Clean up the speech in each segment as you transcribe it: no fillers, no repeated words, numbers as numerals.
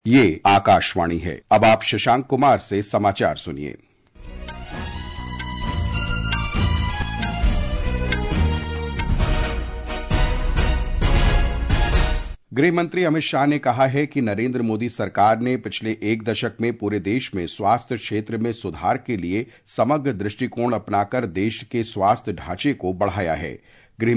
ये आकाशवाणी है। अब आप शशांक कुमार से समाचार सुनिए। गृह मंत्री अमित शाह ने कहा है कि नरेंद्र मोदी सरकार ने पिछले एक दशक में पूरे देश में स्वास्थ्य क्षेत्र में सुधार के लिए समग्र दृष्टिकोण अपनाकर देश के स्वास्थ्य ढांचे को बढ़ाया है। गृह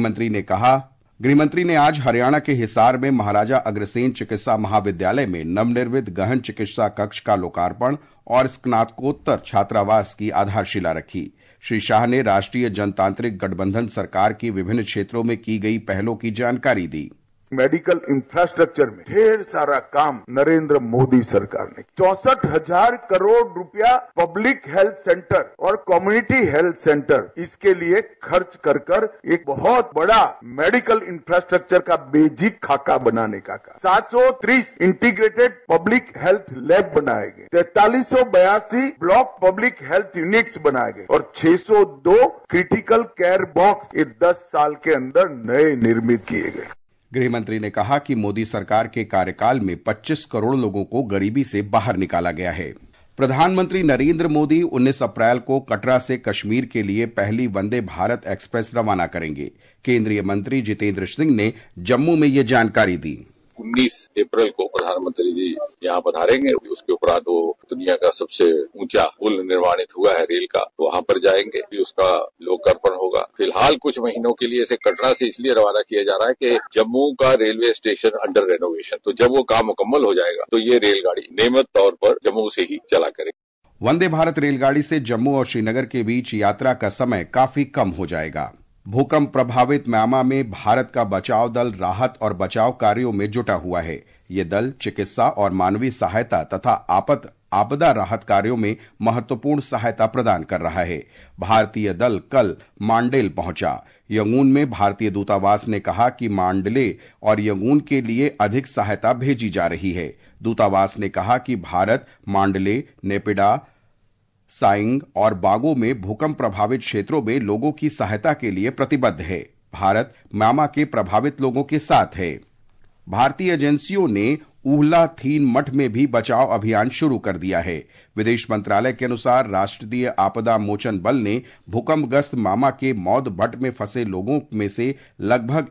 मंत्री ने आज हरियाणा के हिसार में महाराजा अग्रसेन चिकित्सा महाविद्यालय में नवनिर्मित गहन चिकित्सा कक्ष का लोकार्पण और स्नातकोत्तर छात्रावास की आधारशिला रखी। श्री शाह ने राष्ट्रीय जनतांत्रिक गठबंधन सरकार की विभिन्न क्षेत्रों में की गई पहलों की जानकारी दी। मेडिकल इंफ्रास्ट्रक्चर में ढेर सारा काम नरेंद्र मोदी सरकार ने 64,000 करोड़ रुपया पब्लिक हेल्थ सेंटर और कम्युनिटी हेल्थ सेंटर इसके लिए खर्च कर एक बहुत बड़ा मेडिकल इंफ्रास्ट्रक्चर का बेसिक खाका बनाने का 730 इंटीग्रेटेड पब्लिक हेल्थ लैब बनाए गए, 4382 ब्लॉक पब्लिक हेल्थ यूनिट्स बनाए गए और 602 क्रिटिकल केयर बॉक्स ये 10 साल के अंदर नए निर्मित किए गए। गृह मंत्री ने कहा कि मोदी सरकार के कार्यकाल में 25 करोड़ लोगों को गरीबी से बाहर निकाला गया है। प्रधानमंत्री नरेंद्र मोदी 19 अप्रैल को कटरा से कश्मीर के लिए पहली वंदे भारत एक्सप्रेस रवाना करेंगे। केंद्रीय मंत्री जितेंद्र सिंह ने जम्मू में ये जानकारी दी। 19 अप्रैल को प्रधानमंत्री जी यहाँ पधारेंगे। उसके उपरांत वो दुनिया का सबसे ऊंचा पुल निर्माणित हुआ है रेल का, तो वहाँ पर जाएंगे, फिर उसका लोकार्पण होगा। फिलहाल कुछ महीनों के लिए इसे कटरा से इसलिए रवाना किया जा रहा है कि जम्मू का रेलवे स्टेशन अंडर रेनोवेशन, तो जब वो काम मुकम्मल हो जाएगा तो ये रेलगाड़ी नियमित तौर पर जम्मू से ही चला करेगी। वंदे भारत रेलगाड़ी से जम्मू और श्रीनगर के बीच यात्रा का समय काफी कम हो जाएगा। भूकंप प्रभावित म्यांमार में भारत का बचाव दल राहत और बचाव कार्यों में जुटा हुआ है। ये दल चिकित्सा और मानवीय सहायता तथा आपदा राहत कार्यों में महत्वपूर्ण सहायता प्रदान कर रहा है। भारतीय दल कल मांडेल पहुंचा। यंगून में भारतीय दूतावास ने कहा कि मांडले और यंगून के लिए अधिक सहायता भेजी जा रही है। दूतावास ने कहा कि भारत मांडले, नेपिडा, साइंग और बागो में भूकंप प्रभावित क्षेत्रों में लोगों की सहायता के लिए प्रतिबद्ध है। भारत म्यांमार के प्रभावित लोगों के साथ है। भारतीय एजेंसियों ने ऊहला थीन मठ में भी बचाव अभियान शुरू कर दिया है। विदेश मंत्रालय के अनुसार राष्ट्रीय आपदा मोचन बल ने भूकंपग्रस्त म्यांमार के मौद भट्ट में फंसे लोगों में से लगभग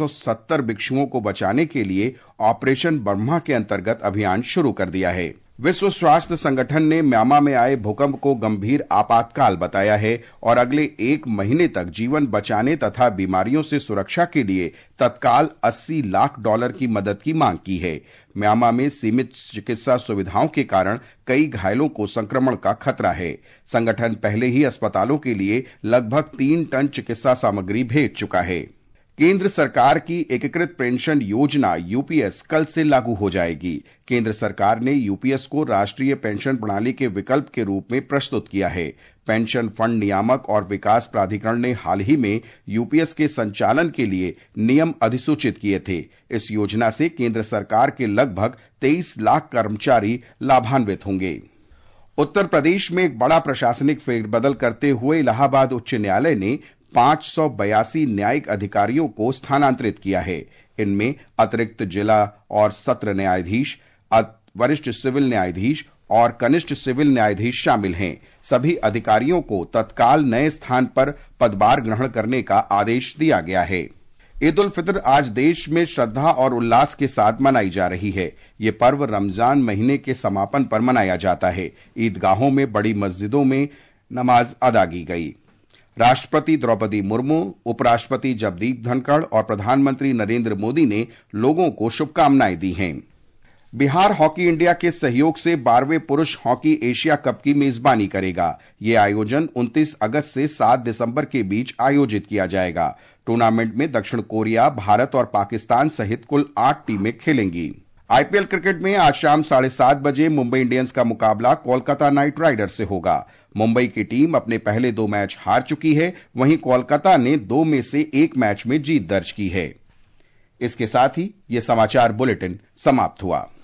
170 भिक्षुओं को बचाने के लिए ऑपरेशन ब्रह्मा के अंतर्गत अभियान शुरू कर दिया है। विश्व स्वास्थ्य संगठन ने म्यांमार में आए भूकंप को गंभीर आपातकाल बताया है और अगले 1 महीने तक जीवन बचाने तथा बीमारियों से सुरक्षा के लिए तत्काल $80 लाख की मदद की मांग की है। म्यांमार में सीमित चिकित्सा सुविधाओं के कारण कई घायलों को संक्रमण का खतरा है। संगठन पहले ही अस्पतालों के लिए लगभग 3 टन चिकित्सा सामग्री भेज चुका है। केंद्र सरकार की एकीकृत पेंशन योजना यूपीएस कल से लागू हो जाएगी। केंद्र सरकार ने यूपीएस को राष्ट्रीय पेंशन प्रणाली के विकल्प के रूप में प्रस्तुत किया है। पेंशन फंड नियामक और विकास प्राधिकरण ने हाल ही में यूपीएस के संचालन के लिए नियम अधिसूचित किए थे। इस योजना से केंद्र सरकार के लगभग 23 लाख कर्मचारी लाभान्वित होंगे। उत्तर प्रदेश में एक बड़ा प्रशासनिक फेरबदल करते हुए इलाहाबाद उच्च न्यायालय ने 582 न्यायिक अधिकारियों को स्थानांतरित किया है। इनमें अतिरिक्त जिला और सत्र न्यायाधीश, वरिष्ठ सिविल न्यायाधीश और कनिष्ठ सिविल न्यायाधीश शामिल हैं। सभी अधिकारियों को तत्काल नए स्थान पर पदभार ग्रहण करने का आदेश दिया गया है। ईद उल फितर आज देश में श्रद्धा और उल्लास के साथ मनाई जा रही है। ये पर्व रमजान महीने के समापन पर मनाया जाता है। ईदगाहों में बड़ी मस्जिदों में नमाज अदा की गई। राष्ट्रपति द्रौपदी मुर्मू, उपराष्ट्रपति जगदीप धनखड़ और प्रधानमंत्री नरेंद्र मोदी ने लोगों को शुभकामनाएं दी हैं। बिहार हॉकी इंडिया के सहयोग से 12वें पुरुष हॉकी एशिया कप की मेजबानी करेगा। यह आयोजन 29 अगस्त से 7 दिसंबर के बीच आयोजित किया जाएगा। टूर्नामेंट में दक्षिण कोरिया, भारत और पाकिस्तान सहित कुल 8 टीमें खेलेंगी। आईपीएल क्रिकेट में आज शाम 7:30 बजे मुंबई इंडियंस का मुकाबला कोलकाता नाइट राइडर्स से होगा। मुंबई की टीम अपने पहले 2 मैच हार चुकी है, वहीं कोलकाता ने 2 में से 1 मैच में जीत दर्ज की है। इसके साथ ही यह समाचार बुलेटिन समाप्त हुआ।